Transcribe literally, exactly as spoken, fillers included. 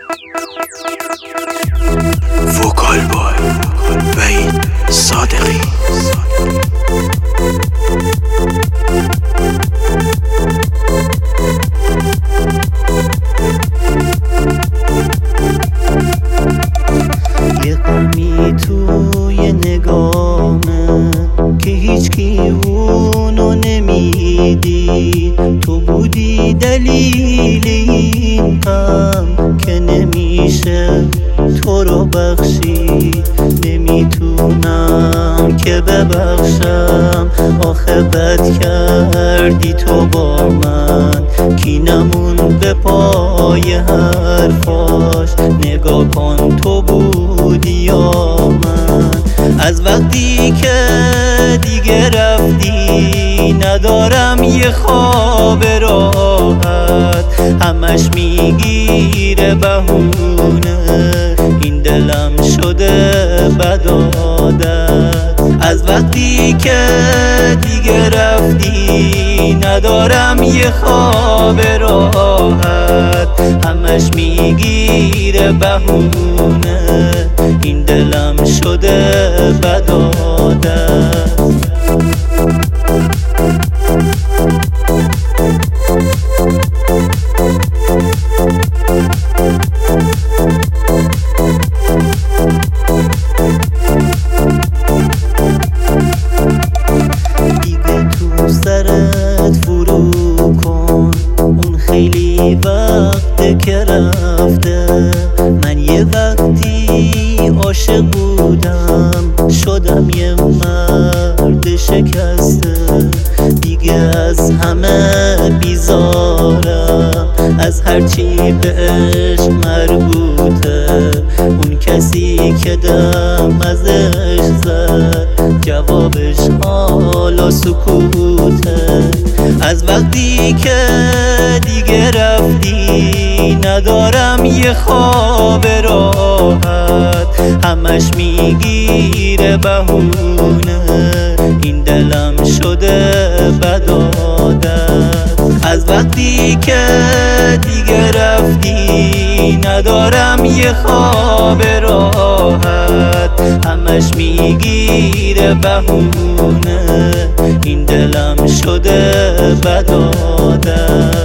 وکال بای وحید صادقی. یه غمی توی نگامه که هیچکی اونو نمیدید، تو بودی دلیل این غم که نمیشه تو رو بخشید. نمیتونم که ببخشم، آخه بد کردی تو با من. کینمون به پای حرفاش، نگاه کن تو بودی یا من. از وقتی که دیگه رفتی ندارم یه خواب راحت، همش میگیره بهونه این دلم شده بد عادت. از وقتی که دیگه رفتی ندارم یه خواب راحت، همش میگیره بهونه این دلم شده بد عادت. دیگه تو سرت فرو کن، اون خیلی وقته که رفته. من یه وقتی عاشق بودم، شدم یه مرد شکسته. دیگه از همه بیزارم، از هرچی به عشق مربوطه. اون کسی که دم ازش زد، جوابش حالا سکوته. از وقتی که دیگه رفتی ندارم یه خواب راحت، همش میگیره بهونه این دلم شده بد عادت. از وقتی که دیگه رفتی ندارم یه خواب راحت، همش میگیره بهونه این دلم شده بد عادت.